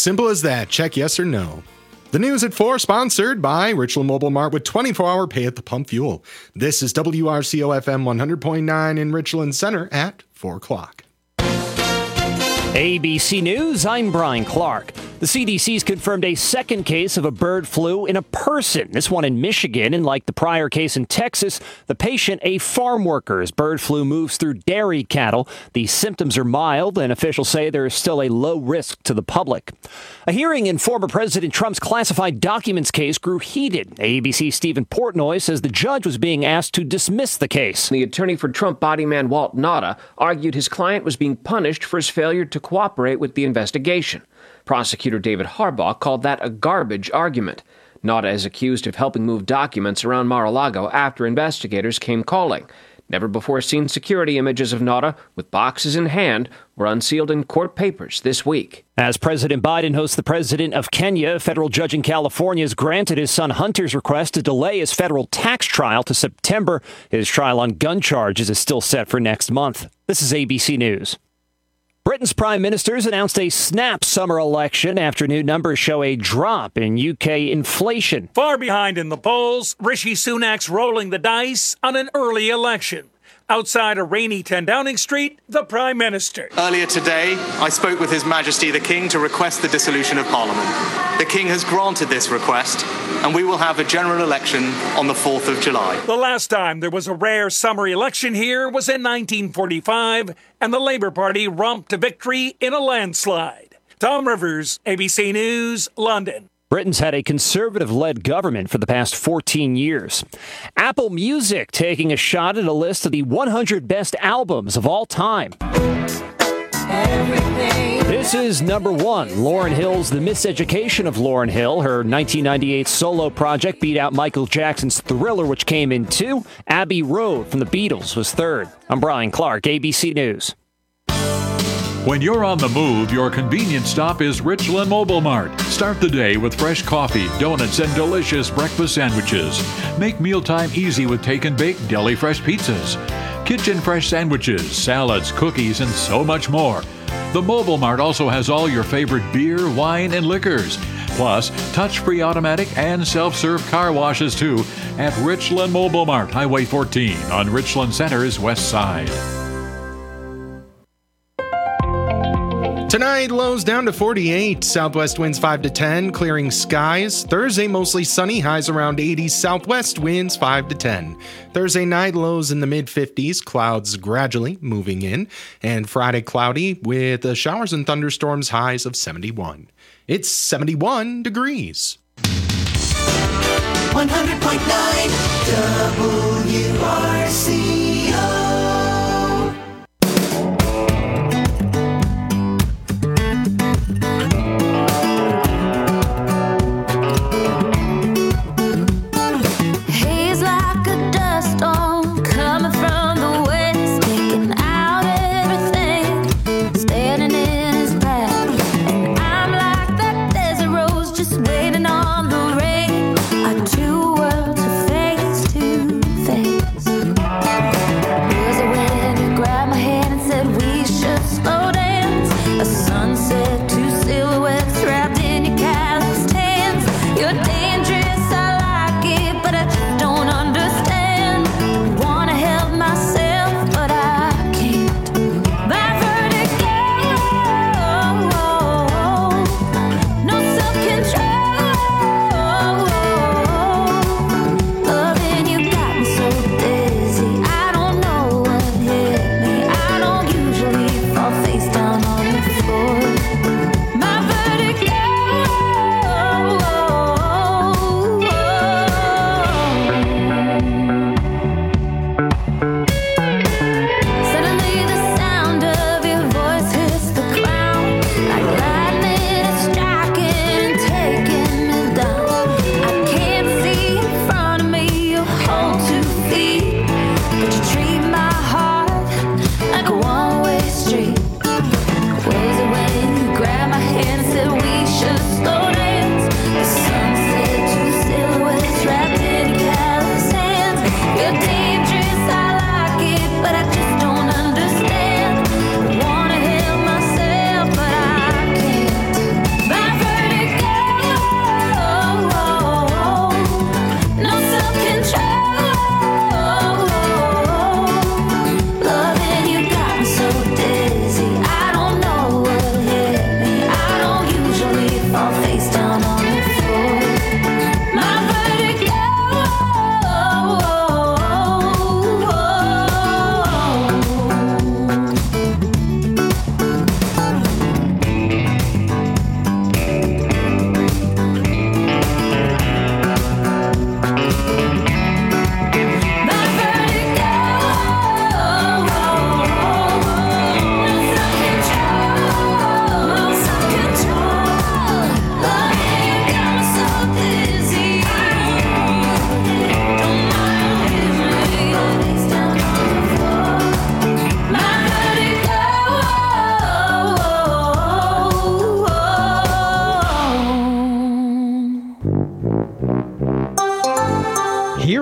Simple as that. Check yes or no. The news at 4, sponsored by Richland Mobile Mart with 24-hour pay at the pump fuel. This is WRCO-FM 100.9 in Richland Center at 4 o'clock. ABC News, I'm Brian Clark. The CDC's confirmed a second case of a bird flu in a person, this one in Michigan, and like the prior case in Texas, the patient a farm worker as bird flu moves through dairy cattle. The symptoms are mild, and officials say there is still a low risk to the public. A hearing in former President Trump's classified documents case grew heated. ABC's Stephen Portnoy says the judge was being asked to dismiss the case. The attorney for Trump bodyman Walt Nauta argued his client was being punished for his failure to cooperate with the investigation. Prosecutor David Harbaugh called that a garbage argument. Nauta is accused of helping move documents around Mar-a-Lago after investigators came calling. Never-before-seen security images of Nauta, with boxes in hand, were unsealed in court papers this week. As President Biden hosts the president of Kenya, a federal judge in California has granted his son Hunter's request to delay his federal tax trial to September. His trial on gun charges is still set for next month. This is ABC News. Britain's prime ministers announced a snap summer election after new numbers show a drop in UK inflation. Far behind in the polls, Rishi Sunak's rolling the dice on an early election. Outside a rainy 10 Downing Street, the Prime Minister. Earlier today, I spoke with His Majesty the King to request the dissolution of Parliament. The King has granted this request, and we will have a general election on the 4th of July. The last time there was a rare summer election here was in 1945, and the Labour Party romped to victory in a landslide. Tom Rivers, ABC News, London. Britain's had a conservative-led government for the past 14 years. Apple Music taking a shot at a list of the 100 best albums of all time. This is number 1. Lauryn Hill's The Miseducation of Lauryn Hill. Her 1998 solo project beat out Michael Jackson's Thriller, which came in 2. Abbey Road from the Beatles was 3rd. I'm Brian Clark, ABC News. When you're on the move, your convenience stop is Richland Mobile Mart. Start the day with fresh coffee, donuts, and delicious breakfast sandwiches. Make mealtime easy with take and bake deli fresh pizzas, kitchen fresh sandwiches, salads, cookies, and so much more. The Mobile Mart also has all your favorite beer, wine, and liquors. Plus, touch-free automatic and self-serve car washes too at Richland Mobile Mart, Highway 14 on Richland Center's west side. Tonight, lows down to 48. Southwest winds 5 to 10, clearing skies. Thursday, mostly sunny, highs around 80. Southwest winds 5 to 10. Thursday night, lows in the mid-50s, clouds gradually moving in. And Friday, cloudy with showers and thunderstorms, highs of 71. It's 71 degrees. 100.9 WRCO.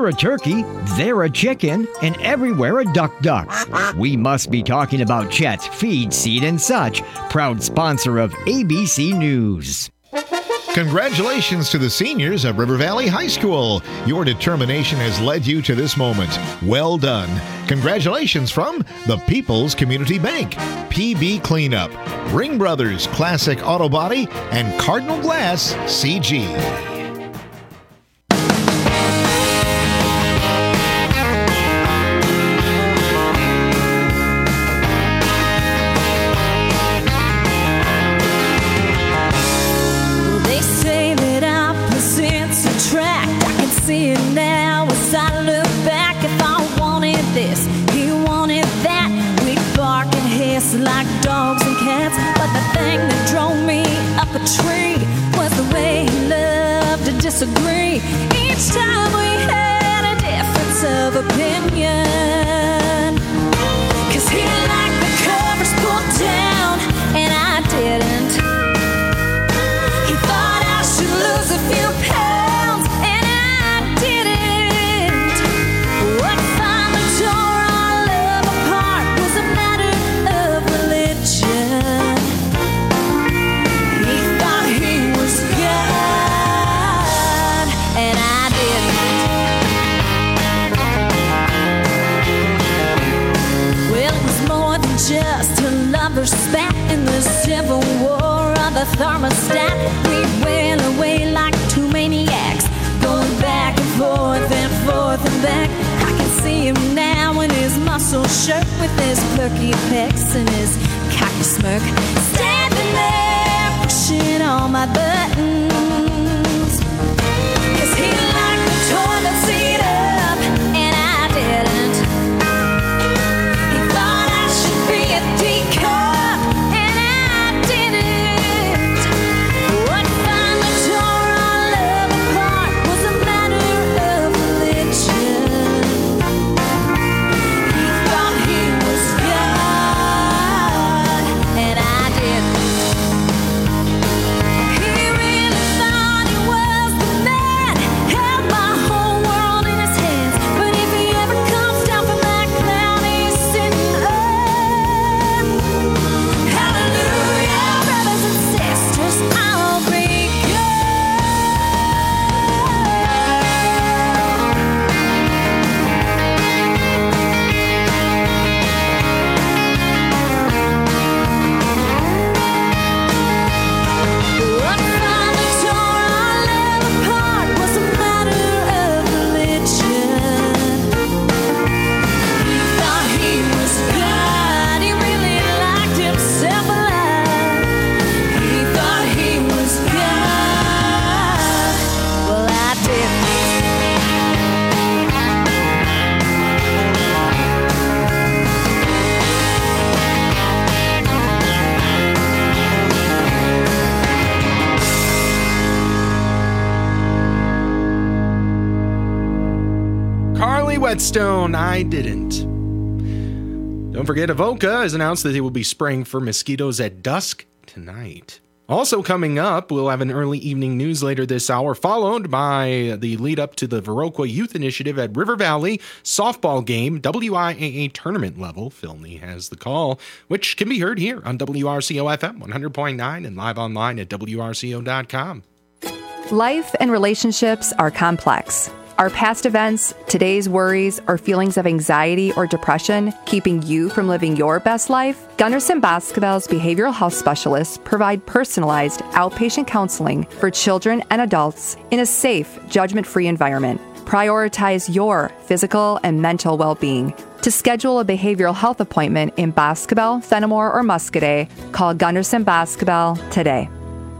a turkey, there a chicken, and everywhere a duck. We must be talking about Chet's Feed, Seed, and Such, proud sponsor of ABC News. Congratulations to the seniors of River Valley High School. Your determination has led you to this moment. Well done. Congratulations from the People's Community Bank, PB Cleanup, Ring Brothers Classic Auto Body, and Cardinal Glass CG. See it now as I look back. If I wanted this, he wanted that. We bark and hiss like dogs and cats. But the thing that drove me up a tree was the way he loved to disagree. Each time we had a difference of opinion. 'Cause he liked the covers pulled down and I didn't. He thought I should lose a few pounds. Just a lover's spat in the Civil War of the thermostat. We went away like two maniacs, going back and forth and back. I can see him now in his muscle shirt with his perky pecs and his cocky smirk, standing there pushing all my buttons. 'Cause he liked the toilet seat up and I didn't. Whetstone, I didn't. Don't forget, Avoca has announced that they will be spraying for mosquitoes at dusk tonight. Also coming up, we'll have an early evening news later this hour, followed by the lead up to the Viroqua Youth Initiative at River Valley softball game, WIAA tournament level. Phil Nee has the call, which can be heard here on WRCO FM 100.9 and live online at WRCO.com. Life and relationships are complex. Are past events, today's worries, or feelings of anxiety or depression keeping you from living your best life? Gunderson Basketball's behavioral health specialists provide personalized outpatient counseling for children and adults in a safe, judgment-free environment. Prioritize your physical and mental well-being. To schedule a behavioral health appointment in Basketball, Fenimore, or Muscadet, call Gunderson Basketball today.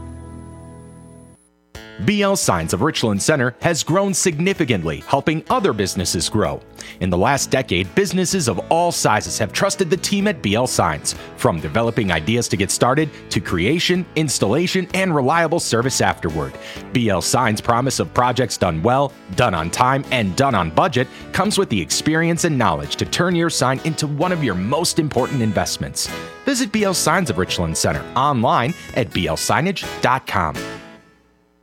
BL Signs of Richland Center has grown significantly, helping other businesses grow. In the last decade, businesses of all sizes have trusted the team at BL Signs, from developing ideas to get started to creation, installation, and reliable service afterward. BL Signs' promise of projects done well, done on time, and done on budget comes with the experience and knowledge to turn your sign into one of your most important investments. Visit BL Signs of Richland Center online at blsignage.com.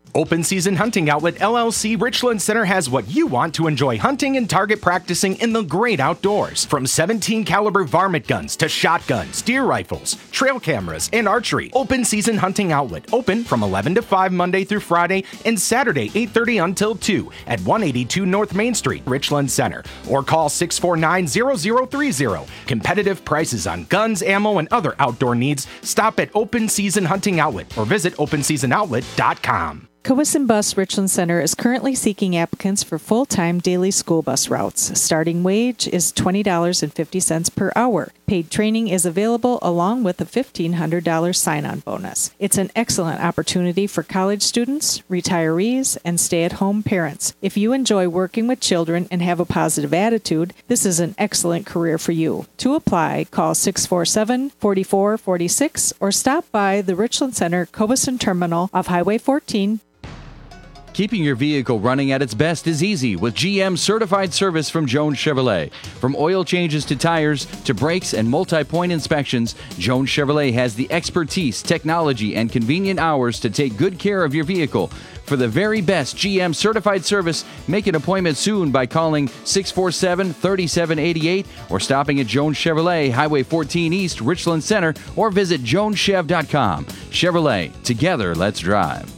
Open Season Hunting Outlet LLC Richland Center has what you want to enjoy hunting and target practicing in the great outdoors. From 17 caliber varmint guns to shotguns, deer rifles, trail cameras, and archery. Open Season Hunting Outlet, open from 11 to 5 Monday through Friday and Saturday 8:30 until 2 at 182 North Main Street, Richland Center. Or call 649-0030. Competitive prices on guns, ammo, and other outdoor needs. Stop at Open Season Hunting Outlet or visit openseasonoutlet.com. Cowisin Bus Richland Center is currently seeking applicants for full-time daily school bus routes. Starting wage is $20.50 per hour. Paid training is available along with a $1,500 sign-on bonus. It's an excellent opportunity for college students, retirees, and stay-at-home parents. If you enjoy working with children and have a positive attitude, this is an excellent career for you. To apply, call 647-4446 or stop by the Richland Center Cowisin Terminal off Highway 14. Keeping your vehicle running at its best is easy with GM certified service from Jones Chevrolet. From oil changes to tires to brakes and multi-point inspections, Jones Chevrolet has the expertise, technology, and convenient hours to take good care of your vehicle. For the very best GM certified service, make an appointment soon by calling 647-3788 or stopping at Jones Chevrolet, Highway 14 East, Richland Center, or visit joneschev.com. Chevrolet, together let's drive.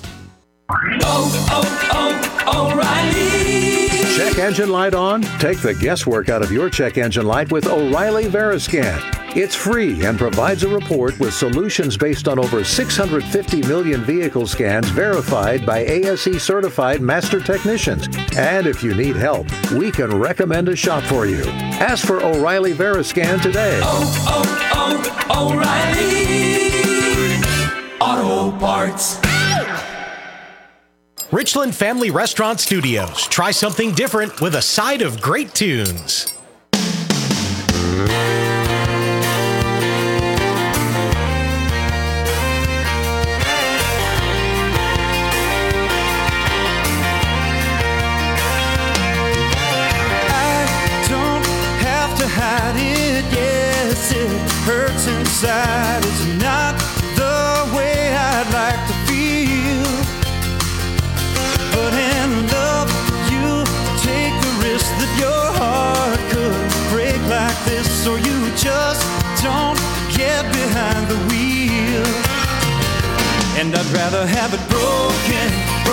O'Reilly. Check engine light on? Take the guesswork out of your check engine light with O'Reilly Veriscan. It's free and provides a report with solutions based on over 650 million vehicle scans verified by ASE certified master technicians. And if you need help, we can recommend a shop for you. Ask for O'Reilly Veriscan today. O'Reilly Auto Parts. Richland Family Restaurant Studios. Try something different with a side of great tunes. Hide it, yes, it hurts inside. It's not the way I'd like to feel, but in love you take the risk that your heart could break like this, or you just don't get behind the wheel. And I'd rather have it broken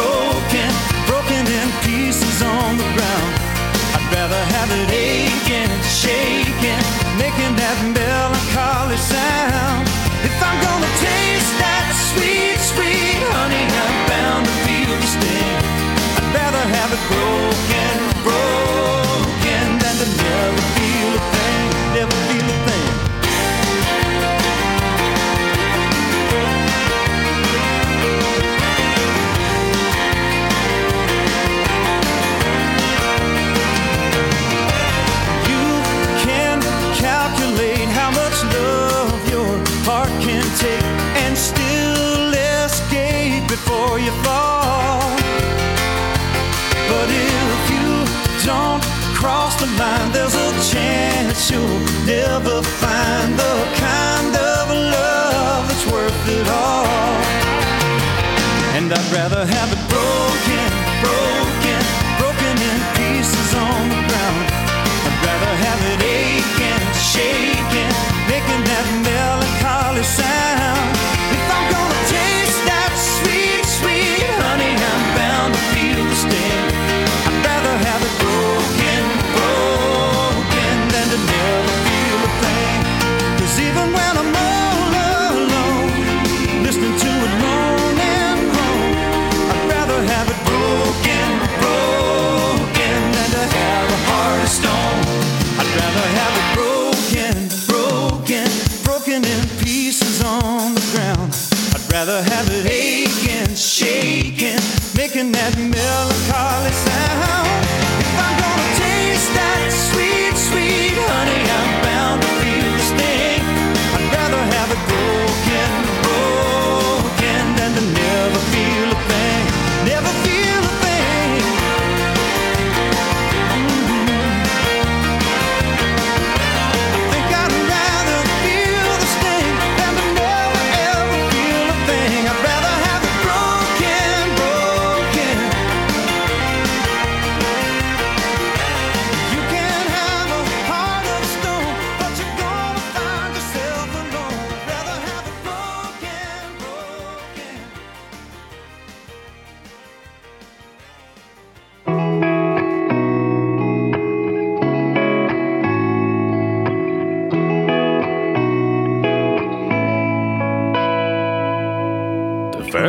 in pieces on the ground. I'd rather have it aching, shaking, making that melancholy sound. If I'm gonna taste that sweet, sweet honey, I'm bound to feel the sting. I'd rather have it broken than to never feel a thing, never feel a thing. Calculate how much love your heart can take and still escape before you fall. But if you don't cross the line, there's a chance you'll never find the kind of love that's worth it all. And I'd rather have it broken in pieces on the ground. I'd rather have it aching, shaking, making that melancholy sound. If I'm gonna taste that sweet, sweet honey, I'm bound to feel the sting. I'd rather have it broken than to never feel a thing. 'Cause even when I'm all alone, listening to it moan and groan, I'd rather have it broken than to have a heart of stone. I'd rather have it broken in pieces on the ground. I'd rather have it aching, shaking, making that melancholy sound. If I'm gonna taste that sweet, sweet honey, I'm bound to feel the sting. I'd rather have it broken than to never feel a thing, never feel a thing. I'd rather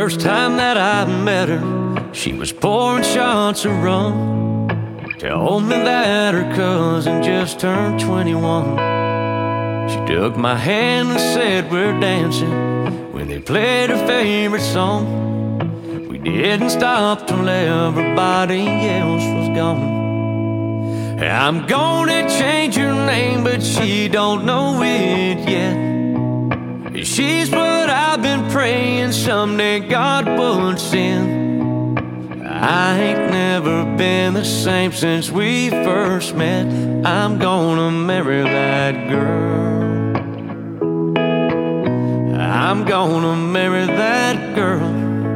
First time that I met her, she was pouring shots of rum. Told me that her cousin just turned 21. She took my hand and said we're dancing when they played her favorite song. We didn't stop till everybody else was gone. I'm gonna change her name, but she don't know it yet. She's what I've been praying someday God puts in. I ain't never been the same since we first met. I'm gonna marry that girl. I'm gonna marry that girl.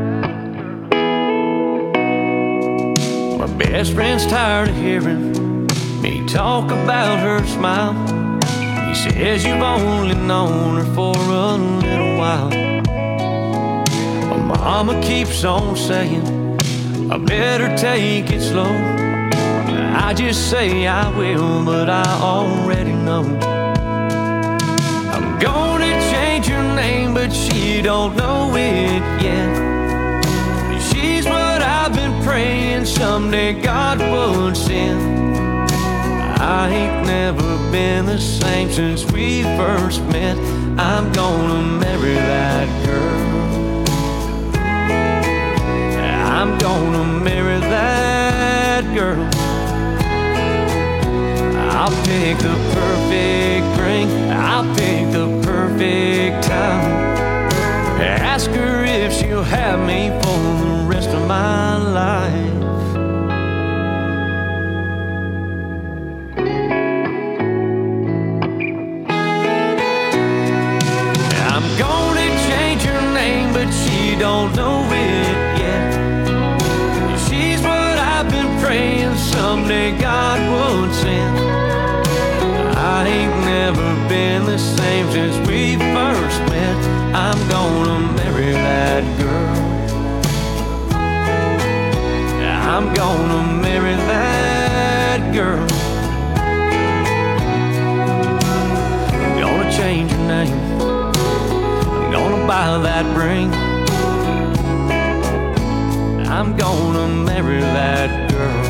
My best friend's tired of hearing me talk about her smile. He says you've only known her for a little while. My mama keeps on saying I better take it slow. I just say I will, but I already know. I'm gonna change her name, but she don't know it yet. She's what I've been praying someday God puts in. I ain't never been the same since we first met. I'm gonna marry that girl. I'm gonna marry that girl. I'll pick the perfect ring, I'll pick the perfect time. Ask her if she'll have me for the rest of my life. Don't know it yet. She's what I've been praying someday God would send. I ain't never been the same since we first met. I'm gonna marry that girl. I'm gonna marry that girl. I'm gonna change her name. I'm gonna buy that ring. I'm gonna marry that girl.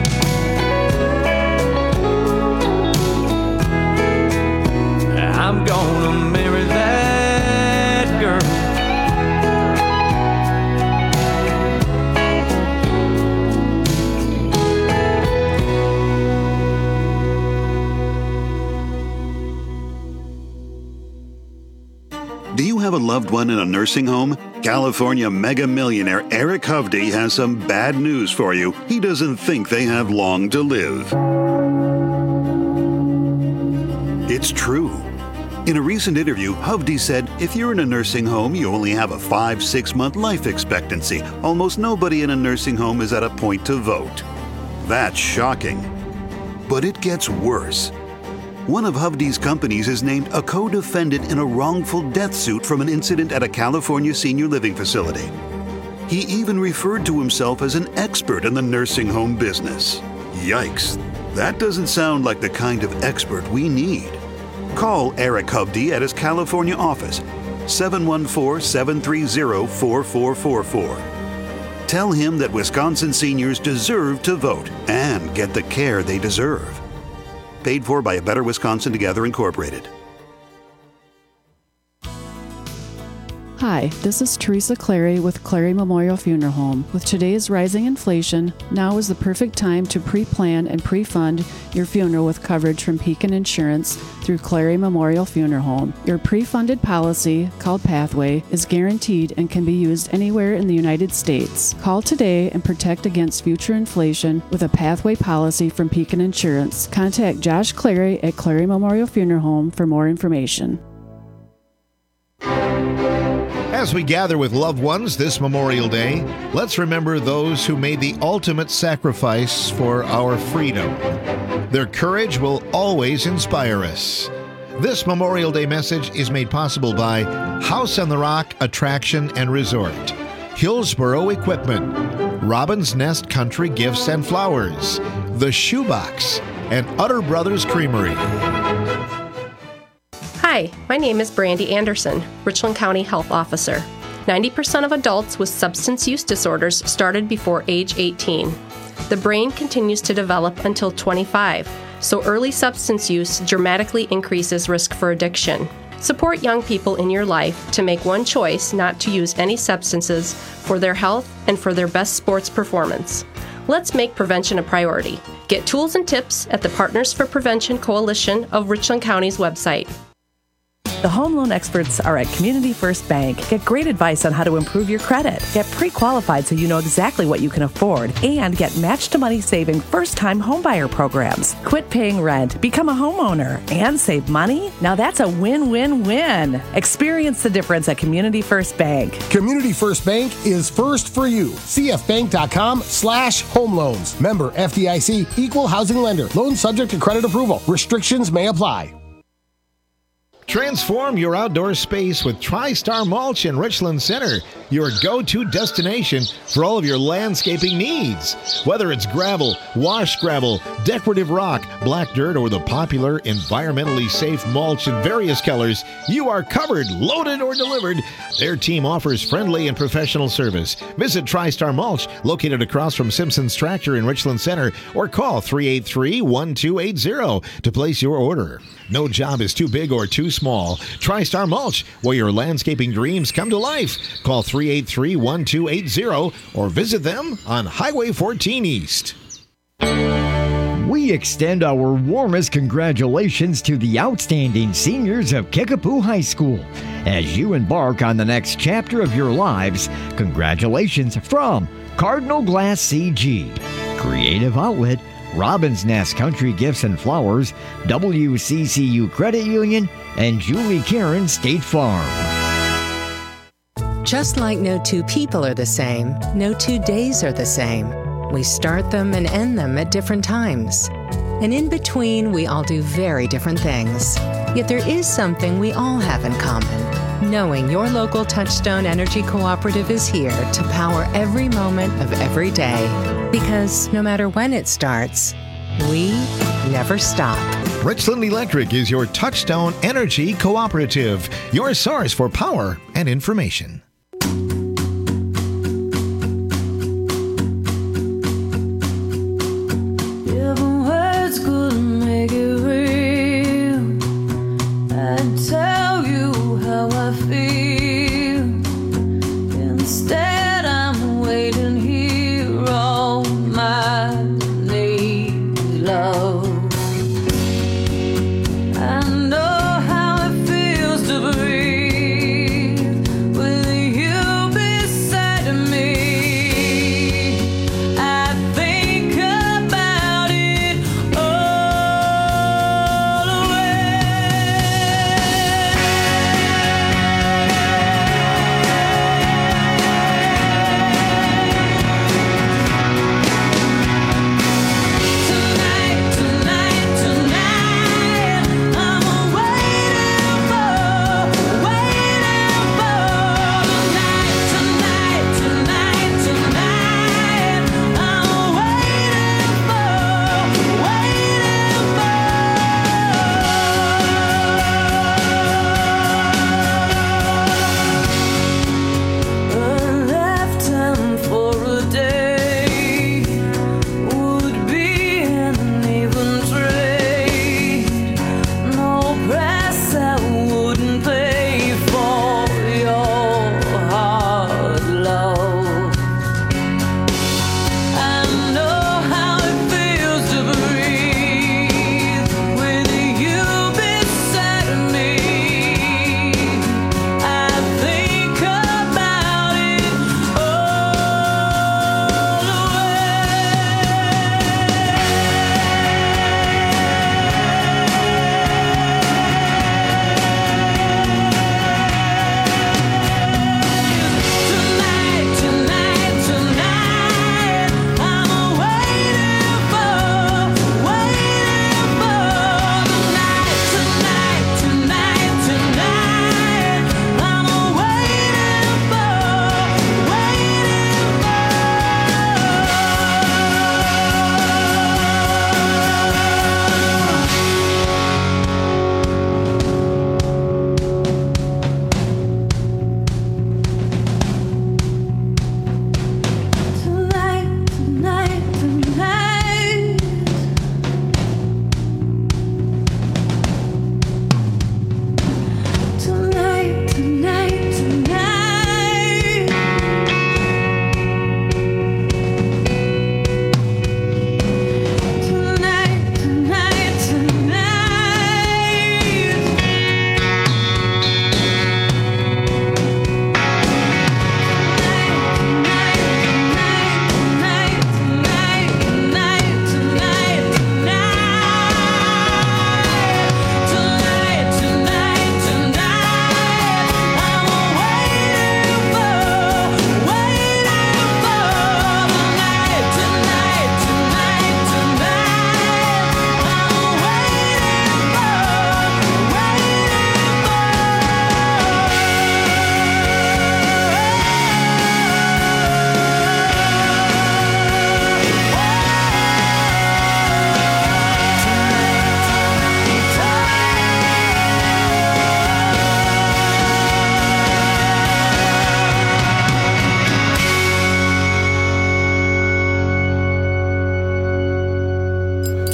I'm gonna marry that girl. Do you have a loved one in a nursing home? California mega millionaire Eric Hovde has some bad news for you. He doesn't think they have long to live. It's true. In a recent interview, Hovde said, if you're in a nursing home, you only have a 5-6 month life expectancy. Almost nobody in a nursing home is at a point to vote. That's shocking. But it gets worse. One of Hovde's companies is named a co-defendant in a wrongful death suit from an incident at a California senior living facility. He even referred to himself as an expert in the nursing home business. Yikes, that doesn't sound like the kind of expert we need. Call Eric Hovde at his California office, 714-730-4444. Tell him that Wisconsin seniors deserve to vote and get the care they deserve. Paid for by A Better Wisconsin Together, Incorporated. Hi, this is Teresa Clary with Clary Memorial Funeral Home. With today's rising inflation, now is the perfect time to pre-plan and pre-fund your funeral with coverage from Pekin Insurance through Clary Memorial Funeral Home. Your pre-funded policy, called Pathway, is guaranteed and can be used anywhere in the United States. Call today and protect against future inflation with a Pathway policy from Pekin Insurance. Contact Josh Clary at Clary Memorial Funeral Home for more information. As we gather with loved ones this Memorial Day, let's remember those who made the ultimate sacrifice for our freedom. Their courage will always inspire us. This Memorial Day message is made possible by House on the Rock Attraction and Resort, Hillsboro Equipment, Robin's Nest Country Gifts and Flowers, The Shoebox, and Utter Brothers Creamery. Hi, my name is Brandy Anderson, Richland County Health Officer. 90% of adults with substance use disorders started before age 18. The brain continues to develop until 25, so early substance use dramatically increases risk for addiction. Support young people in your life to make one choice not to use any substances for their health and for their best sports performance. Let's make prevention a priority. Get tools and tips at the Partners for Prevention Coalition of Richland County's website. The home loan experts are at Community First Bank. Get great advice on how to improve your credit. Get pre-qualified so you know exactly what you can afford. And get match-to-money saving first-time homebuyer programs. Quit paying rent, become a homeowner, and save money? Now that's a win-win-win. Experience the difference at Community First Bank. Community First Bank is first for you. cfbank.com/home loans. Member FDIC, equal housing lender. Loan subject to credit approval. Restrictions may apply. Transform your outdoor space with TriStar Mulch in Richland Center, your go-to destination for all of your landscaping needs. Whether it's gravel, wash gravel, decorative rock, black dirt, or the popular environmentally safe mulch in various colors, you are covered, loaded, or delivered. Their team offers friendly and professional service. Visit TriStar Mulch, located across from Simpson's Tractor in Richland Center, or call 383-1280 to place your order. No job is too big or too small. TriStar Mulch, where your landscaping dreams come to life. Call 383-1280 or visit them on Highway 14 East. We extend our warmest congratulations to the outstanding seniors of Kickapoo High School. As you embark on the next chapter of your lives, congratulations from Cardinal Glass CG, Creative Outlet, Robin's Nest Country Gifts and Flowers, WCCU Credit Union, and Julie Karen State Farm. Just like no two people are the same, no 2 days are the same. We start them and end them at different times. And in between, we all do very different things. Yet there is something we all have in common. Knowing your local Touchstone Energy Cooperative is here to power every moment of every day. Because no matter when it starts, we never stop. Richland Electric is your Touchstone Energy Cooperative, your source for power and information.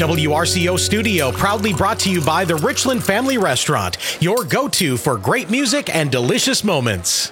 WRCO Studio proudly brought to you by the Richland Family Restaurant, your go-to for great music and delicious moments.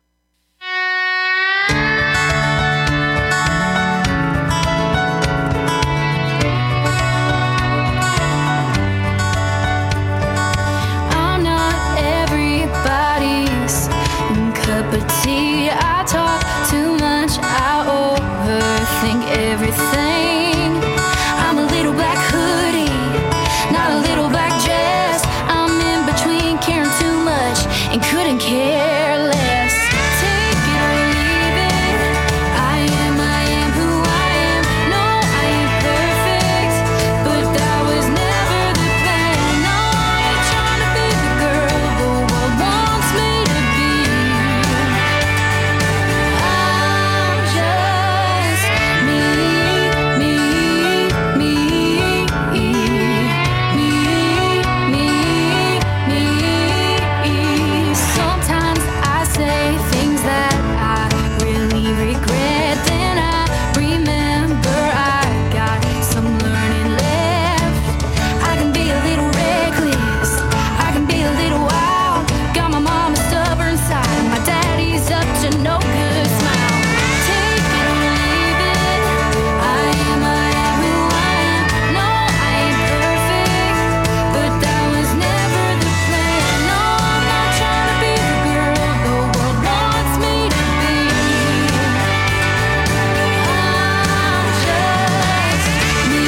I'm not everybody's cup of tea. I talk too much, I overthink everything. I'm a little black hoodie, not a little black dress. I'm in between caring too much and couldn't care less. Take it or leave it. I am who I am. No, I ain't perfect, but that was never the plan. No, I ain't trying to be the girl the world wants me to be. I'm just me, me, me, me, me. Sometimes I say things that I really regret. Then I remember I got some learning left. I can be a little reckless, I can be a little wild. Got my mama stubborn side, my daddy's up to no good smile. Take it or leave it. I am who I am. No, I ain't perfect, but that was never the plan. No, I'm not trying to be the girl the world wants me to be. I'm just me,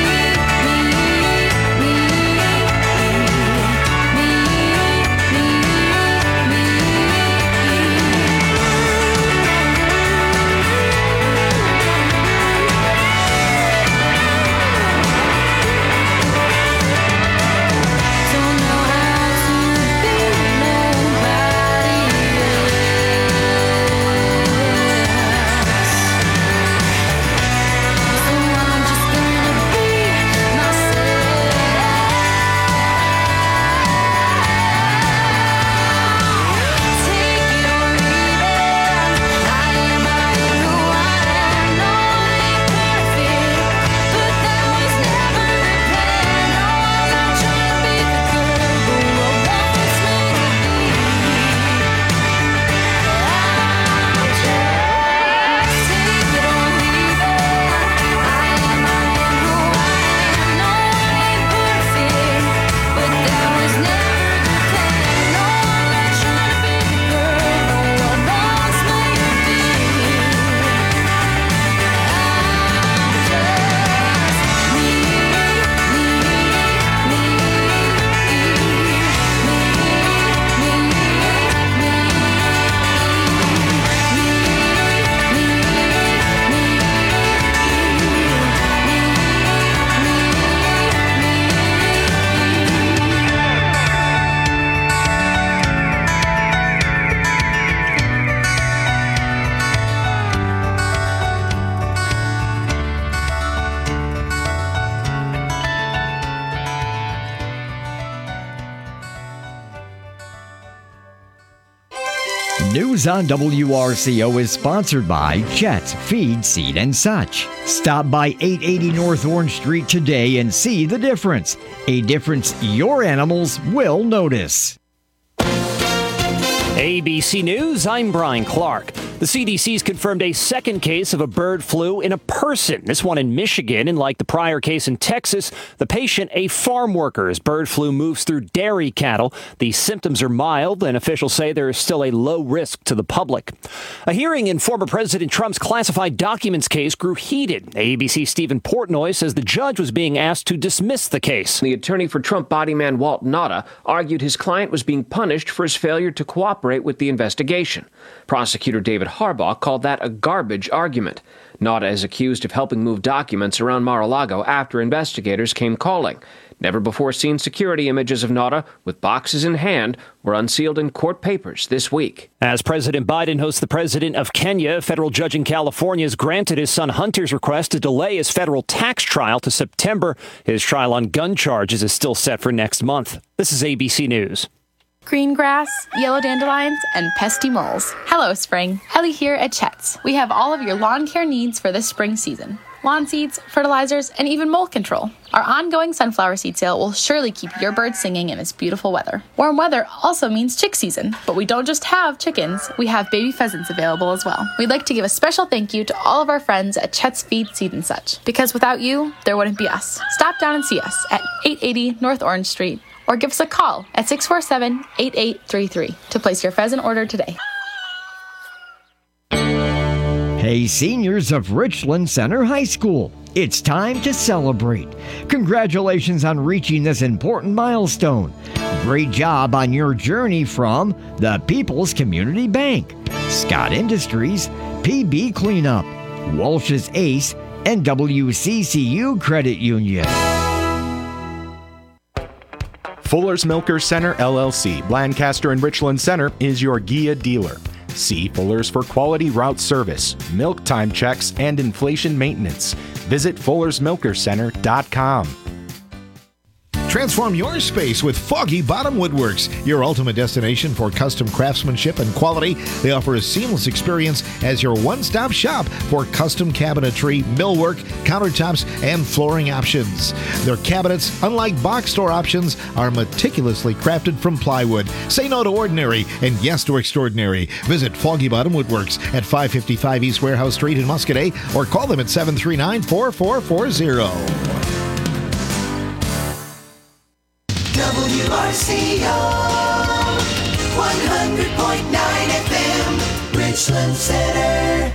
don't know how to be nobody else. So I'm just gonna be myself. Take it or leave it. I am who I am. No, I ain't perfect, but that was never the plan. No, I'm not trying to be the girl the world wants me to be. I'm just take it or leave it. I am who I am. No, I ain't perfect, but that was never the plan. No, I'm not trying to be the girl the world wants me to be. News on WRCO is sponsored by Chet's Feed, Seed, and Such. Stop by 880 North Orange Street today and see the difference. A difference your animals will notice. ABC News, I'm Brian Clark. The CDC's confirmed a second case of a bird flu in a person, this one in Michigan. And like the prior case in Texas, the patient a farm worker as bird flu moves through dairy cattle. The symptoms are mild, and officials say there is still a low risk to the public. A hearing in former President Trump's classified documents case grew heated. ABC's Stephen Portnoy says the judge was being asked to dismiss the case. The attorney for Trump bodyman Walt Nauta argued his client was being punished for his failure to cooperate with the investigation. Prosecutor David Harbaugh called that a garbage argument. Nauta is accused of helping move documents around Mar-a-Lago after investigators came calling. Never-before-seen security images of Nauta, with boxes in hand, were unsealed in court papers this week. As President Biden hosts the president of Kenya, a federal judge in California has granted his son Hunter's request to delay his federal tax trial to September. His trial on gun charges is still set for next month. This is ABC News. Green grass, yellow dandelions, and pesky moles. Hello, spring. Ellie here at Chet's. We have all of your lawn care needs for this spring season. lawn seeds, fertilizers, and even mold control. Our ongoing sunflower seed sale will surely keep your birds singing in this beautiful weather. Warm weather also means chick season, but we don't just have chickens, we have baby pheasants available as well. We'd like to give a special thank you to all of our friends at Chet's Feed, Seed and Such, because without you, there wouldn't be us. Stop down and see us at 880 North Orange Street, or give us a call at 647-8833 to place your pheasant order today. Hey, seniors of Richland Center High School, it's time to celebrate. Congratulations on reaching this important milestone. Great job on your journey from the People's Community Bank, Scott Industries, PB Cleanup, Walsh's Ace, and WCCU Credit Union. Fuller's Milker Center LLC, Lancaster and Richland Center is your Gia dealer. See Fuller's for quality route service, milk time checks, and inflation maintenance. Visit fullersmilkercenter.com. Transform your space with Foggy Bottom Woodworks, your ultimate destination for custom craftsmanship and quality. They offer a seamless experience as your one-stop shop for custom cabinetry, millwork, countertops, and flooring options. Their cabinets, unlike box store options, are meticulously crafted from plywood. Say no to ordinary and yes to extraordinary. Visit Foggy Bottom Woodworks at 555 East Warehouse Street in Muscoda or call them at 739-4440. WRCO 100.9 FM, Richland Center.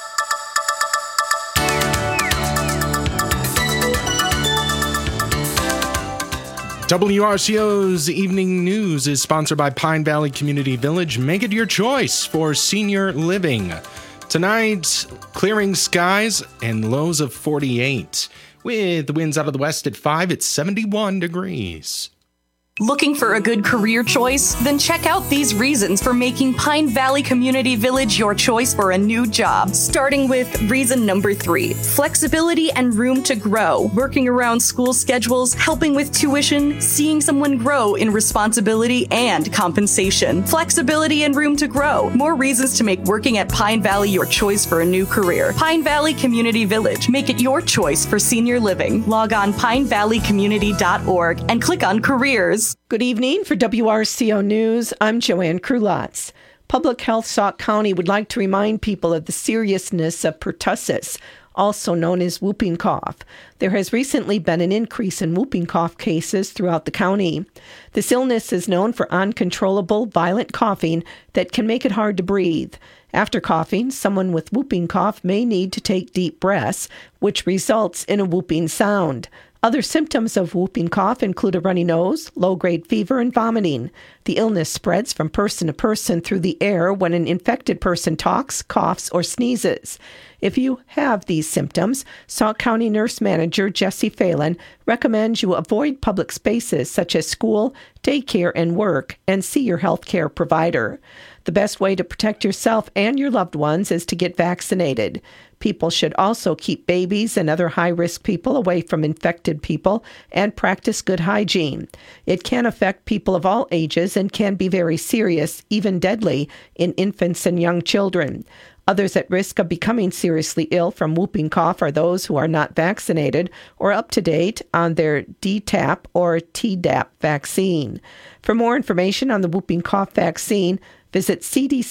WRCO's Evening News is sponsored by Pine Valley Community Village. Make it your choice for senior living. Tonight, clearing skies and lows of 48. With the winds out of the west at 5, it's 71 degrees. Looking for a good career choice? Then check out these reasons for making Pine Valley Community Village your choice for a new job. Starting with reason number 3, flexibility and room to grow. Working around school schedules, helping with tuition, seeing someone grow in responsibility and compensation. Flexibility and room to grow. More reasons to make working at Pine Valley your choice for a new career. Pine Valley Community Village. Make it your choice for senior living. Log on pinevalleycommunity.org and click on careers. Good evening. For WRCO News, I'm Joanne Krulotz. Public Health Sauk County would like to remind people of the seriousness of pertussis, also known as whooping cough. There has recently been an increase in whooping cough cases throughout the county. This illness is known for uncontrollable, violent coughing that can make it hard to breathe. After coughing, someone with whooping cough may need to take deep breaths, which results in a whooping sound. Other symptoms of whooping cough include a runny nose, low-grade fever, and vomiting. The illness spreads from person to person through the air when an infected person talks, coughs, or sneezes. If you have these symptoms, Sauk County Nurse Manager Jesse Phelan recommends you avoid public spaces such as school, daycare, and work, and see your health care provider. The best way to protect yourself and your loved ones is to get vaccinated. People should also keep babies and other high-risk people away from infected people and practice good hygiene. It can affect people of all ages and can be very serious, even deadly, in infants and young children. Others at risk of becoming seriously ill from whooping cough are those who are not vaccinated or up to date on their DTaP or Tdap vaccine. For more information on the whooping cough vaccine, visit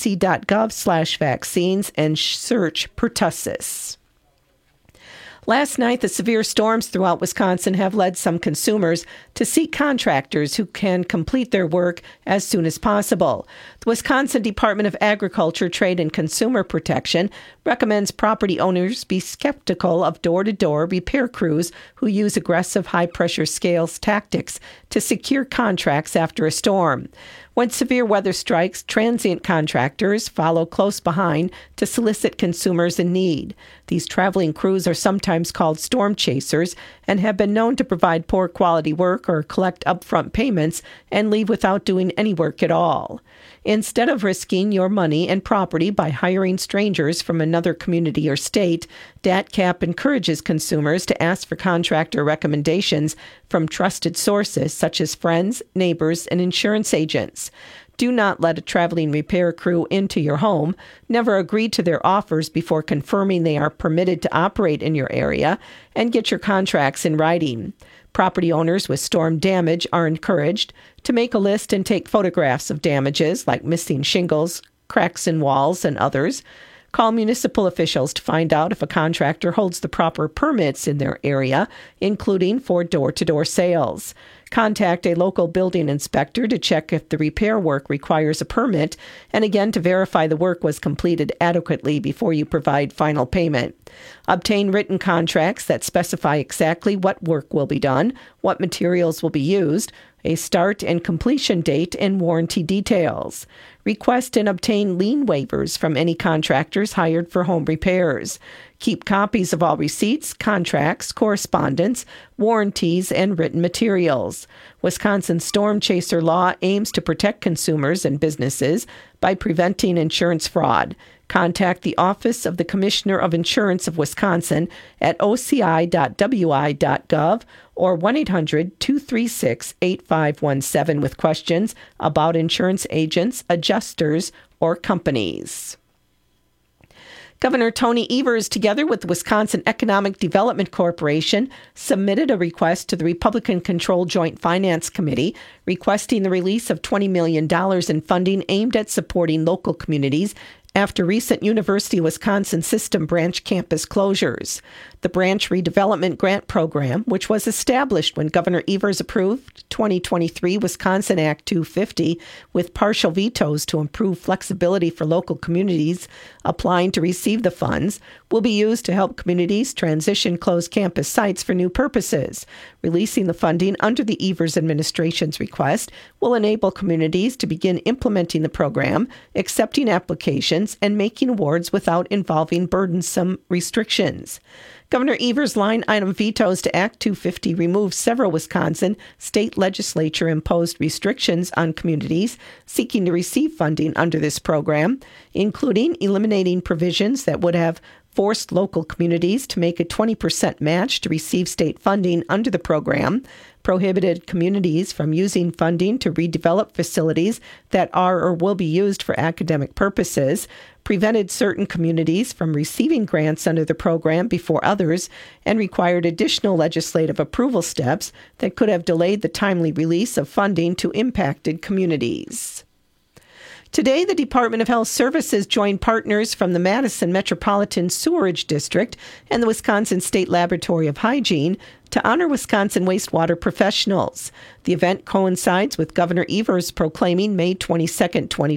cdc.gov/vaccines and search pertussis. Last night, the severe storms throughout Wisconsin have led some consumers to seek contractors who can complete their work as soon as possible. The Wisconsin Department of Agriculture, Trade, and Consumer Protection recommends property owners be skeptical of door-to-door repair crews who use aggressive high-pressure scales tactics to secure contracts after a storm. When severe weather strikes, transient contractors follow close behind to solicit consumers in need. These traveling crews are sometimes called storm chasers and have been known to provide poor quality work or collect upfront payments and leave without doing any work at all. Instead of risking your money and property by hiring strangers from another community or state, DATCAP encourages consumers to ask for contractor recommendations from trusted sources such as friends, neighbors, and insurance agents. Do not let a traveling repair crew into your home. Never agree to their offers before confirming they are permitted to operate in your area, and get your contracts in writing. Property owners with storm damage are encouraged to make a list and take photographs of damages like missing shingles, cracks in walls, and others. Call municipal officials to find out if a contractor holds the proper permits in their area, including for door-to-door sales. Contact a local building inspector to check if the repair work requires a permit, and again to verify the work was completed adequately before you provide final payment. Obtain written contracts that specify exactly what work will be done, what materials will be used, a start and completion date, and warranty details. Request and obtain lien waivers from any contractors hired for home repairs. Keep copies of all receipts, contracts, correspondence, warranties, and written materials. Wisconsin's Storm Chaser law aims to protect consumers and businesses by preventing insurance fraud. Contact the Office of the Commissioner of Insurance of Wisconsin at oci.wi.gov or 1-800-236-8517 with questions about insurance agents, adjusters, or companies. Governor Tony Evers, together with the Wisconsin Economic Development Corporation, submitted a request to the Republican-controlled Joint Finance Committee requesting the release of $20 million in funding aimed at supporting local communities after recent University of Wisconsin System branch campus closures. The branch redevelopment grant program, which was established when Governor Evers approved 2023 Wisconsin Act 250 with partial vetoes to improve flexibility for local communities applying to receive the funds, will be used to help communities transition closed campus sites for new purposes. Releasing the funding under the Evers administration's request will enable communities to begin implementing the program, accepting applications, and making awards without involving burdensome restrictions. Governor Evers' line item vetoes to Act 250 remove several Wisconsin state legislature-imposed restrictions on communities seeking to receive funding under this program, including eliminating provisions that would have forced local communities to make a 20% match to receive state funding under the program, prohibited communities from using funding to redevelop facilities that are or will be used for academic purposes, prevented certain communities from receiving grants under the program before others, and required additional legislative approval steps that could have delayed the timely release of funding to impacted communities. Today, the Department of Health Services joined partners from the Madison Metropolitan Sewerage District and the Wisconsin State Laboratory of Hygiene to honor Wisconsin wastewater professionals. The event coincides with Governor Evers proclaiming May 22,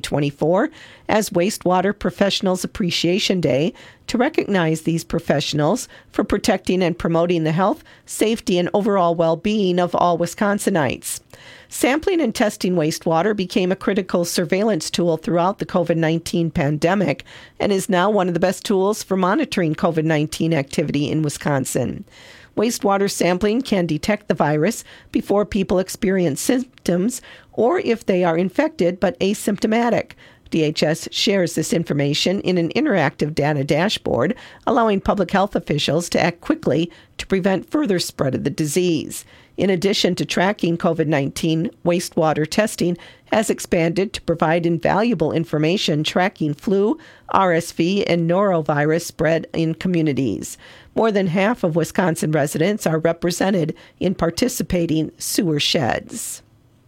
2024, as Wastewater Professionals Appreciation Day to recognize these professionals for protecting and promoting the health, safety, and overall well-being of all Wisconsinites. Sampling and testing wastewater became a critical surveillance tool throughout the COVID-19 pandemic and is now one of the best tools for monitoring COVID-19 activity in Wisconsin. Wastewater sampling can detect the virus before people experience symptoms or if they are infected but asymptomatic. DHS shares this information in an interactive data dashboard, allowing public health officials to act quickly to prevent further spread of the disease. In addition to tracking COVID-19, wastewater testing has expanded to provide invaluable information tracking flu, RSV, and norovirus spread in communities. More than half of Wisconsin residents are represented in participating sewer sheds.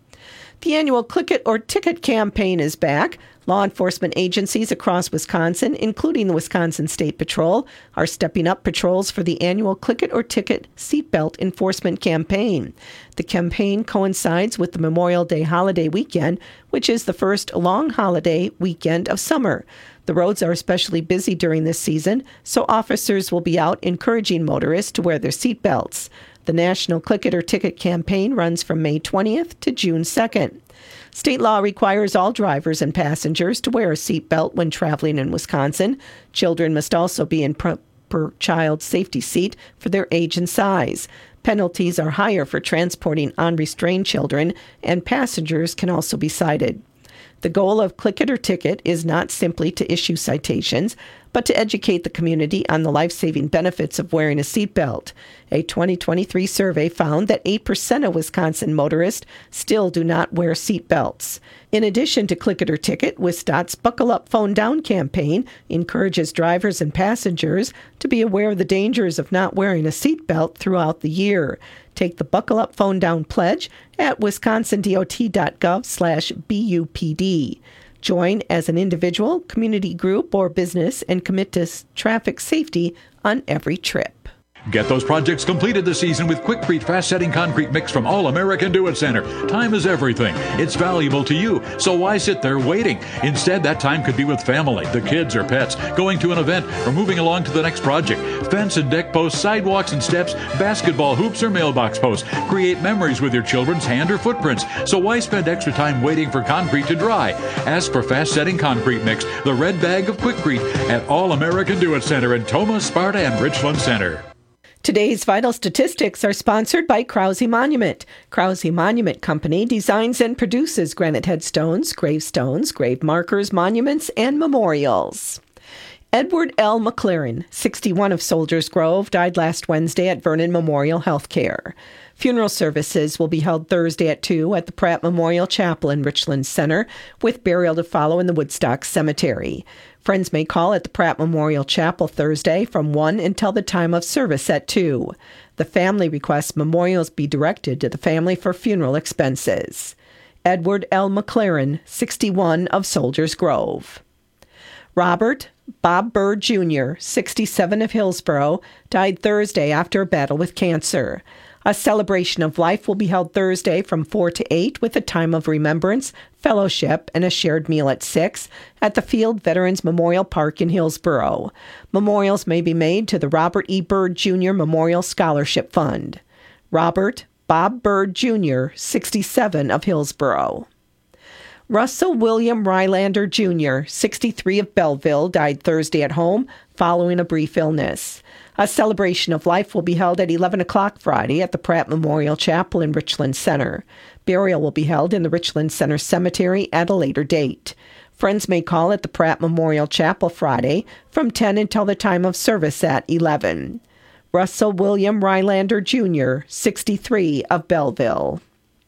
The annual Click It or Ticket campaign is back. Law enforcement agencies across Wisconsin, including the Wisconsin State Patrol, are stepping up patrols for the annual Click It or Ticket seatbelt enforcement campaign. The campaign coincides with the Memorial Day holiday weekend, which is the first long holiday weekend of summer. The roads are especially busy during this season, so officers will be out encouraging motorists to wear their seatbelts. The National Click It or Ticket campaign runs from May 20th to June 2nd. State law requires all drivers and passengers to wear a seatbelt when traveling in Wisconsin. Children must also be in proper child safety seat for their age and size. Penalties are higher for transporting unrestrained children, and passengers can also be cited. The goal of Click It or Ticket is not simply to issue citations, but to educate the community on the life-saving benefits of wearing a seatbelt. A 2023 survey found that 8% of Wisconsin motorists still do not wear seatbelts. In addition to Click It or Ticket, WisDOT's Buckle Up Phone Down campaign encourages drivers and passengers to be aware of the dangers of not wearing a seatbelt throughout the year. Take the Buckle Up Phone Down pledge at wisconsindot.gov/BUPD. Join as an individual, community group, or business and commit to traffic safety on every trip. Get those projects completed this season with Quikrete fast-setting concrete mix from All American Do-It Center. Time is everything. It's valuable to you, so why sit there waiting? Instead, that time could be with family, the kids or pets, going to an event, or moving along to the next project. Fence and deck posts, sidewalks and steps, basketball hoops or mailbox posts. Create memories with your children's hand or footprints. So why spend extra time waiting for concrete to dry? Ask for fast-setting concrete mix, the red bag of Quikrete, at All American Do-It Center in Tomah, Sparta, and Richland Center. Today's vital statistics are sponsored by Krause Monument. Krause Monument Company designs and produces granite headstones, gravestones, grave markers, monuments, and memorials. Edward L. McLaren, 61 of Soldiers Grove, died last Wednesday at Vernon Memorial Healthcare. Funeral services will be held Thursday at 2 at the Pratt Memorial Chapel in Richland Center, with burial to follow in the Woodstock Cemetery. Friends may call at the Pratt Memorial Chapel Thursday from 1 until the time of service at 2. The family requests memorials be directed to the family for funeral expenses. Edward L. McLaren, 61 of Soldiers Grove. Robert Bob Bird Jr., 67 of Hillsborough, died Thursday after a battle with cancer. A celebration of life will be held Thursday from 4 to 8 with a time of remembrance, fellowship, and a shared meal at 6 at the Field Veterans Memorial Park in Hillsborough. Memorials may be made to the Robert E. Bird Jr. Memorial Scholarship Fund. Robert Bob Bird Jr., 67 of Hillsborough. Russell William Rylander Jr., 63 of Belleville, died Thursday at home following a brief illness. A celebration of life will be held at 11 o'clock Friday at the Pratt Memorial Chapel in Richland Center. Burial will be held in the Richland Center Cemetery at a later date. Friends may call at the Pratt Memorial Chapel Friday from 10 until the time of service at 11. Russell William Rylander Jr., 63 of Belleville.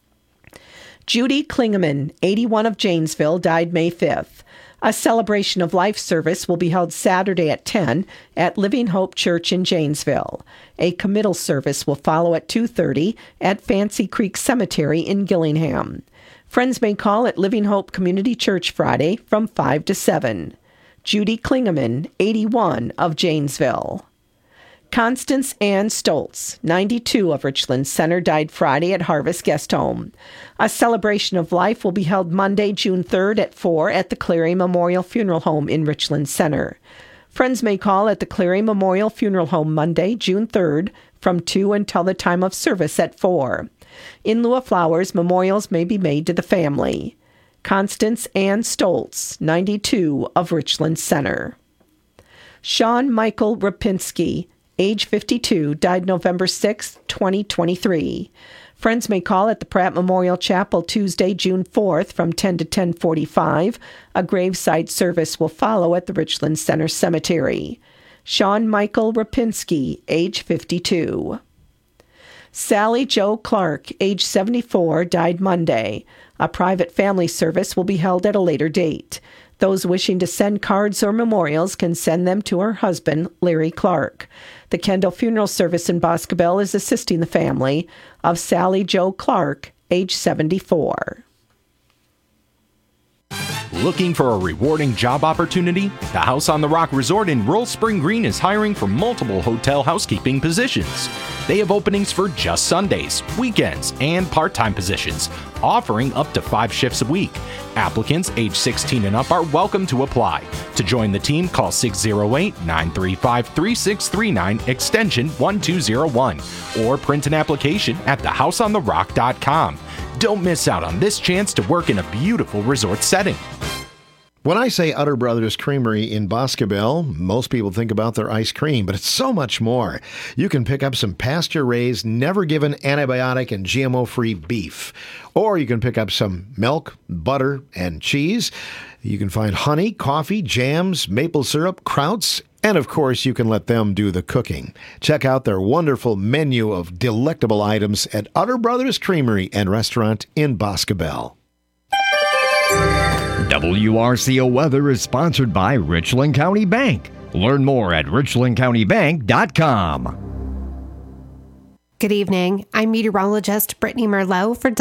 Judy Klingeman, 81 of Janesville, died May 5th. A celebration of life service will be held Saturday at 10 at Living Hope Church in Janesville. A committal service will follow at 2:30 at Fancy Creek Cemetery in Gillingham. Friends may call at Living Hope Community Church Friday from 5 to 7. Judy Klingeman, 81 of Janesville. Constance Ann Stoltz, 92 of Richland Center, died Friday at Harvest Guest Home. A celebration of life will be held Monday, June 3rd at 4 at the Clary Memorial Funeral Home in Richland Center. Friends may call at the Clary Memorial Funeral Home Monday, June 3rd from 2 until the time of service at 4. In lieu of flowers, memorials may be made to the family. Constance Ann Stoltz, 92 of Richland Center. Sean Michael Rapinski, age 52, died November 6, 2023. Friends may call at the Pratt Memorial Chapel Tuesday, June 4th from 10 to 10:45. A graveside service will follow at the Richland Center Cemetery. Sean Michael Rapinski, age 52. Sally Jo Clark, age 74, died Monday. A private family service will be held at a later date. Those wishing to send cards or memorials can send them to her husband, Larry Clark. The Kendall Funeral Service in Boscobel is assisting the family of Sally Jo Clark, age 74. Looking for a rewarding job opportunity? The House on the Rock Resort in Rural Spring Green is hiring for multiple hotel housekeeping positions. They have openings for just Sundays, weekends, and part-time positions, offering up to 5 shifts a week. Applicants age 16 and up are welcome to apply. To join the team, call 608-935-3639, extension 1201, or print an application at thehouseontherock.com. Don't miss out on this chance to work in a beautiful resort setting. When I say Utter Brothers Creamery in Boscobel, most people think about their ice cream, but it's so much more. You can pick up some pasture-raised, never-given antibiotic and GMO-free beef. Or you can pick up some milk, butter, and cheese. You can find honey, coffee, jams, maple syrup, krauts, and of course, you can let them do the cooking. Check out their wonderful menu of delectable items at Utter Brothers Creamery and Restaurant in Boscobel. WRCO Weather is sponsored by Richland County Bank. Learn more at richlandcountybank.com. Good evening. I'm meteorologist Brittany Merlot for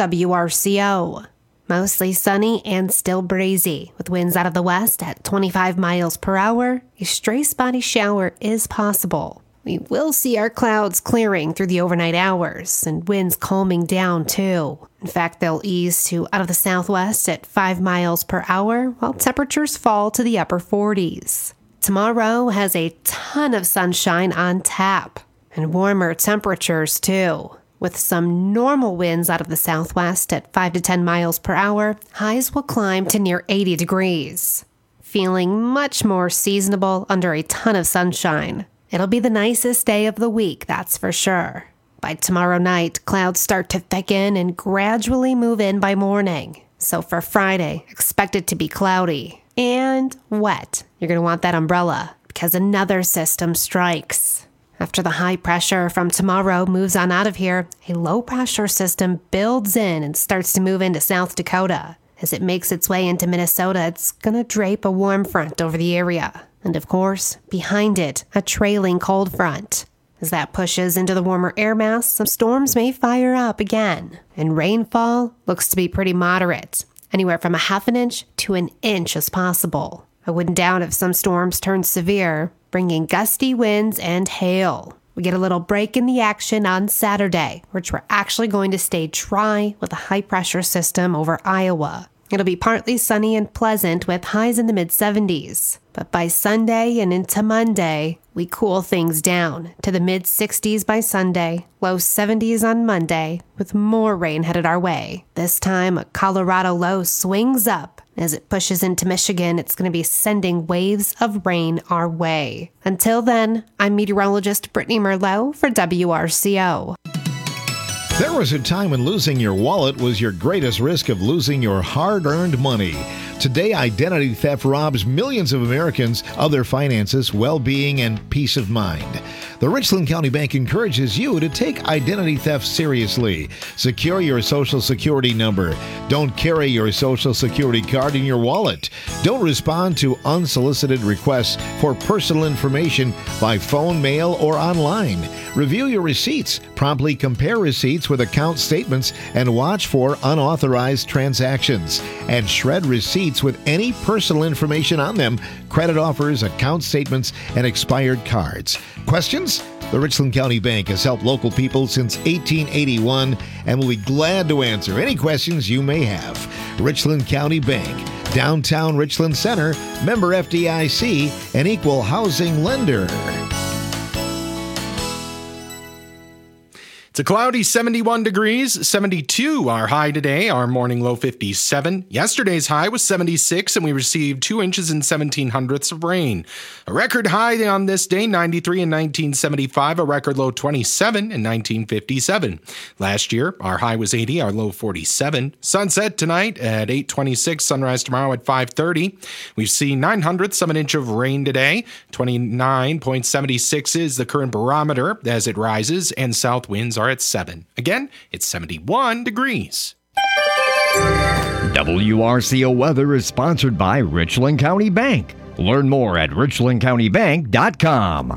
WRCO. Mostly sunny and still breezy, with winds out of the west at 25 miles per hour. A stray spotty shower is possible. We will see our clouds clearing through the overnight hours and winds calming down too. In fact, they'll ease to out of the southwest at 5 miles per hour while temperatures fall to the upper 40s. Tomorrow has a ton of sunshine on tap and warmer temperatures too. With some normal winds out of the southwest at 5 to 10 miles per hour, highs will climb to near 80 degrees. Feeling much more seasonable under a ton of sunshine. It'll be the nicest day of the week, that's for sure. By tomorrow night, clouds start to thicken and gradually move in by morning. So for Friday, expect it to be cloudy and wet. You're going to want that umbrella because another system strikes. After the high pressure from tomorrow moves on out of here, a low pressure system builds in and starts to move into South Dakota. As it makes its way into Minnesota, it's going to drape a warm front over the area. And of course, behind it, a trailing cold front. As that pushes into the warmer air mass, some storms may fire up again. And rainfall looks to be pretty moderate. Anywhere from 1/2 inch to 1 inch is possible. I wouldn't doubt if some storms turn severe, bringing gusty winds and hail. We get a little break in the action on Saturday, which we're actually going to stay dry with a high-pressure system over Iowa. It'll be partly sunny and pleasant with highs in the mid-70s. But by Sunday and into Monday, we cool things down to the mid-60s by Sunday, low 70s on Monday, with more rain headed our way. This time, a Colorado low swings up. As it pushes into Michigan, it's going to be sending waves of rain our way. Until then, I'm meteorologist Brittany Merlot for WRCO. There was a time when losing your wallet was your greatest risk of losing your hard-earned money. Today, identity theft robs millions of Americans of their finances, well-being, and peace of mind. The Richland County Bank encourages you to take identity theft seriously. Secure your Social Security number. Don't carry your Social Security card in your wallet. Don't respond to unsolicited requests for personal information by phone, mail, or online. Review your receipts. Promptly compare receipts with account statements and watch for unauthorized transactions. And shred receipts with any personal information on them, credit offers, account statements, and expired cards. Questions? The Richland County Bank has helped local people since 1881 and will be glad to answer any questions you may have. Richland County Bank, downtown Richland Center, member FDIC, and equal housing lender. It's a cloudy 71 degrees, 72 our high today, our morning low 57. Yesterday's high was 76 and we received 2 inches and 17/100ths of rain. A record high on this day, 93 in 1975, a record low 27 in 1957. Last year, our high was 80, our low 47. Sunset tonight at 8:26, sunrise tomorrow at 5:30. We've seen 9/100ths of an inch of rain today. 29.76 is the current barometer as it rises, and south winds are at 7. Again, it's 71 degrees. WRCO Weather is sponsored by Richland County Bank. Learn more at richlandcountybank.com.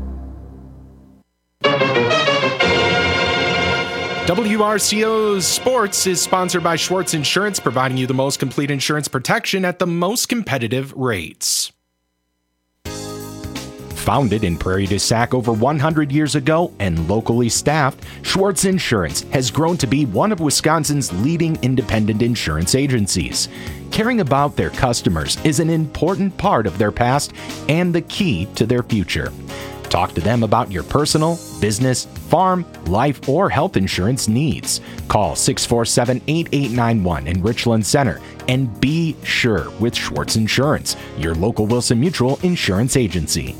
WRCO's Sports is sponsored by Schwartz Insurance, providing you the most complete insurance protection at the most competitive rates. Founded in Prairie du Sac over 100 years ago and locally staffed, Schwartz Insurance has grown to be one of Wisconsin's leading independent insurance agencies. Caring about their customers is an important part of their past and the key to their future. Talk to them about your personal, business, farm, life, or health insurance needs. Call 647-8891 in Richland Center and be sure with Schwartz Insurance, your local Wilson Mutual insurance agency.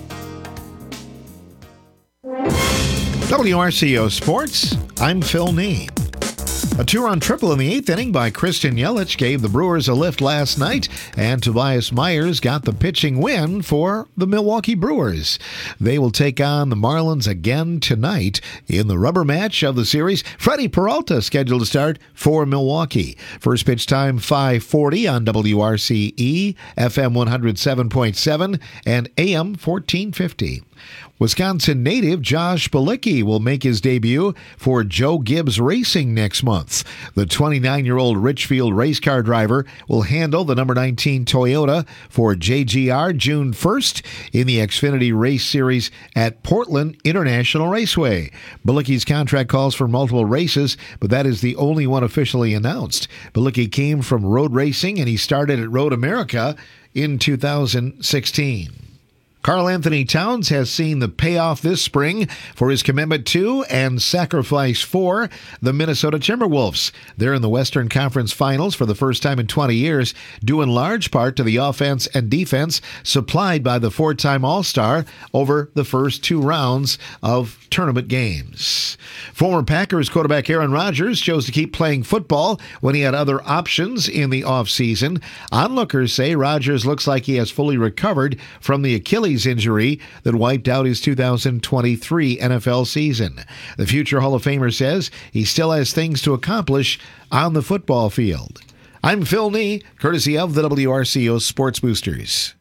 WRCO Sports, I'm Phil Nee. A two-run triple in the eighth inning by Christian Yelich gave the Brewers a lift last night, and Tobias Myers got the pitching win for the Milwaukee Brewers. They will take on the Marlins again tonight in the rubber match of the series. Freddie Peralta scheduled to start for Milwaukee. First pitch time 5:40 on WRCE, FM 107.7 and AM 1450. Wisconsin native Josh Bilicki will make his debut for Joe Gibbs Racing next month. The 29-year-old Richfield race car driver will handle the number 19 Toyota for JGR June 1st in the Xfinity Race Series at Portland International Raceway. Bilicki's contract calls for multiple races, but that is the only one officially announced. Bilicki came from road racing, and he started at Road America in 2016. Karl Anthony Towns has seen the payoff this spring for his commitment to and sacrifice for the Minnesota Timberwolves. They're in the Western Conference Finals for the first time in 20 years, due in large part to the offense and defense supplied by the four-time All-Star over the first two rounds of tournament games. Former Packers quarterback Aaron Rodgers chose to keep playing football when he had other options in the offseason. Onlookers say Rodgers looks like he has fully recovered from the Achilles injury that wiped out his 2023 NFL season. The future Hall of Famer says he still has things to accomplish on the football field. I'm Phil Nee, courtesy of the WRCO Sports Boosters.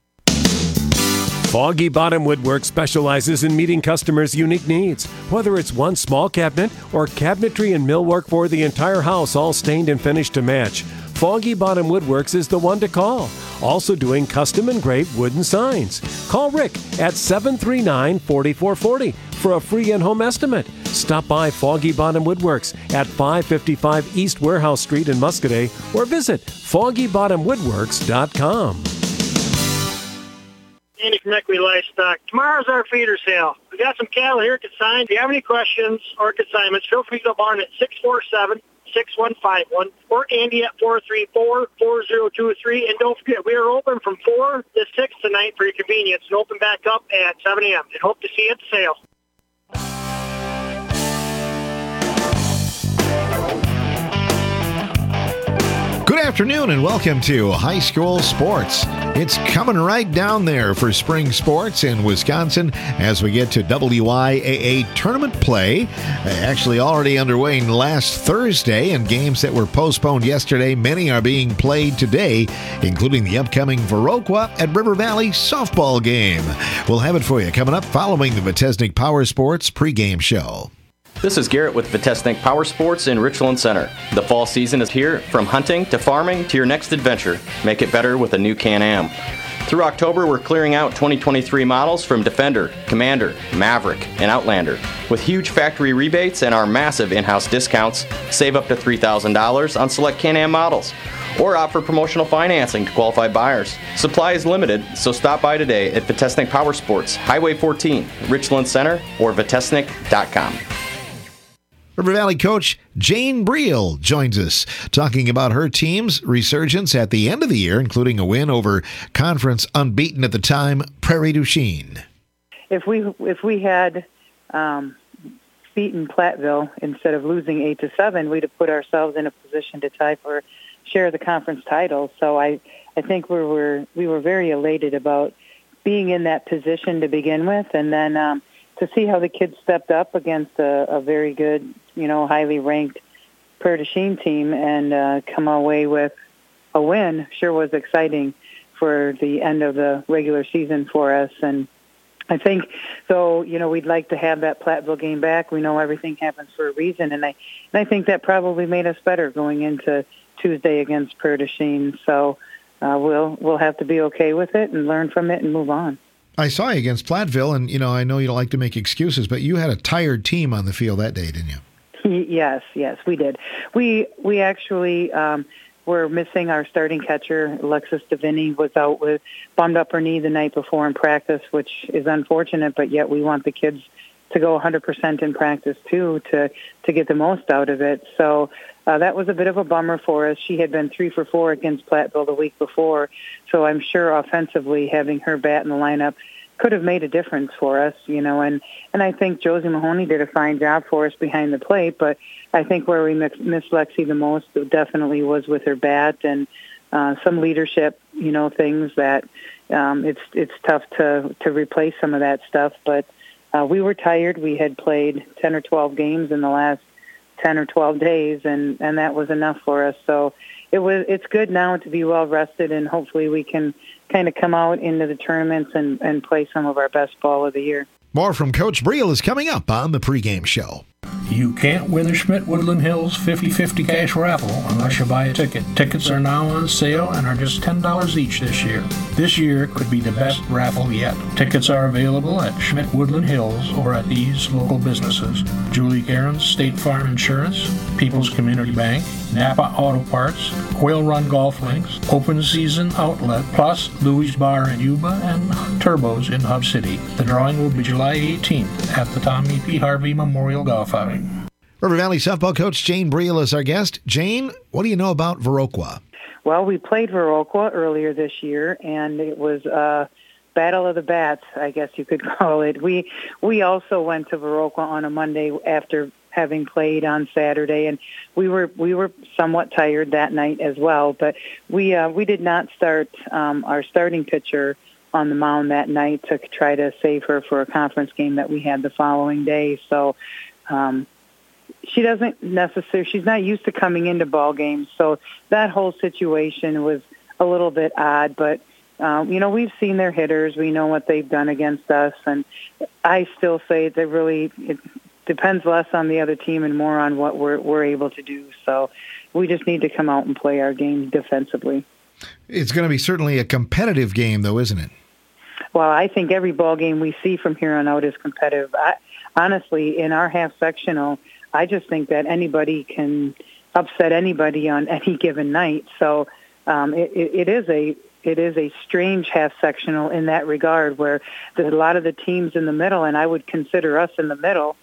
Foggy Bottom Woodwork specializes in meeting customers' unique needs. Whether it's one small cabinet or cabinetry and millwork for the entire house, all stained and finished to match, Foggy Bottom Woodworks is the one to call. Also doing custom engraved wooden signs. Call Rick at 739-4440 for a free in-home estimate. Stop by Foggy Bottom Woodworks at 555 East Warehouse Street in Muscadet or visit foggybottomwoodworks.com. Andy from Equity Livestock. Tomorrow's our feeder sale. We got some cattle here consigned. If you have any questions or consignments, feel free to go barn at 647-6151 or Andy at 434-4023. And don't forget, we are open from 4 to 6 tonight for your convenience and open back up at 7 a.m. And hope to see you at the sale. Good afternoon and welcome to High School Sports. It's coming right down there for spring sports in Wisconsin as we get to WIAA tournament play. Actually already underway last Thursday, and games that were postponed yesterday, many are being played today, including the upcoming Viroqua at River Valley softball game. We'll have it for you coming up following the Vitesnik Power Sports pregame show. This is Garrett with Vitesnik Power Sports in Richland Center. The fall season is here. From hunting to farming to your next adventure, make it better with a new Can-Am. Through October, we're clearing out 2023 models from Defender, Commander, Maverick, and Outlander. With huge factory rebates and our massive in-house discounts, save up to $3,000 on select Can-Am models. Or offer promotional financing to qualified buyers. Supply is limited, so stop by today at Vitesnik Power Sports, Highway 14, Richland Center, or vitesnik.com. River Valley coach Jane Briel joins us, talking about her team's resurgence at the end of the year, including a win over conference unbeaten at the time, Prairie du Chien. If we had beaten Platteville instead of losing 8-7, we'd have put ourselves in a position to tie for share the conference title. So I think we were very elated about being in that position to begin with, and then to see how the kids stepped up against a very good, highly ranked Prairie du Chien team and come away with a win sure was exciting for the end of the regular season for us. And I think, though, we'd like to have that Platteville game back. We know everything happens for a reason, and I think that probably made us better going into Tuesday against Prairie du Chien. So we'll have to be okay with it and learn from it and move on. I saw you against Platteville, and, I know you don't like to make excuses, but you had a tired team on the field that day, didn't you? Yes, we did. We actually were missing our starting catcher. Alexis Davini was out with bummed up her knee the night before in practice, which is unfortunate, but yet we want the kids go 100% in practice too, to get the most out of it. So that was a bit of a bummer for us. She had been 3 for 4 against Platteville the week before, so I'm sure offensively having her bat in the lineup could have made a difference for us, and I think Josie Mahoney did a fine job for us behind the plate, but I think where we missed Lexi the most definitely was with her bat and some leadership, things that it's tough to replace some of that stuff, but we were tired. We had played 10 or 12 games in the last 10 or 12 days, and that was enough for us. So it's good now to be well rested, and hopefully we can kind of come out into the tournaments and play some of our best ball of the year. More from Coach Briel is coming up on the pregame show. You can't win the Schmidt Woodland Hills 50-50 cash raffle unless you buy a ticket. Tickets are now on sale and are just $10 each this year. This year could be the best raffle yet. Tickets are available at Schmidt Woodland Hills or at these local businesses: Julie Garen's State Farm Insurance, People's Community Bank, Napa Auto Parts, Quail Run Golf Links, Open Season Outlet, plus Louis Bar in Yuba and Turbos in Hub City. The drawing will be July 18th at the Tommy P. Harvey Memorial Golf Outing. River Valley softball coach Jane Briel is our guest. Jane, what do you know about Viroqua? Well, we played Viroqua earlier this year, and it was a battle of the bats, I guess you could call it. We also went to Viroqua on a Monday after having played on Saturday, and we were somewhat tired that night as well. But we did not start our starting pitcher on the mound that night to try to save her for a conference game that we had the following day. So she's not used to coming into ball games, so that whole situation was a little bit odd. But we've seen their hitters, we know what they've done against us, and I still say that really it depends less on the other team and more on what we're able to do. So we just need to come out and play our game defensively. It's going to be certainly a competitive game, though, isn't it? Well, I think every ball game we see from here on out is competitive. Honestly, in our half sectional, I just think that anybody can upset anybody on any given night. So it is a strange half sectional in that regard, where there's a lot of the teams in the middle, and I would consider us in the middle,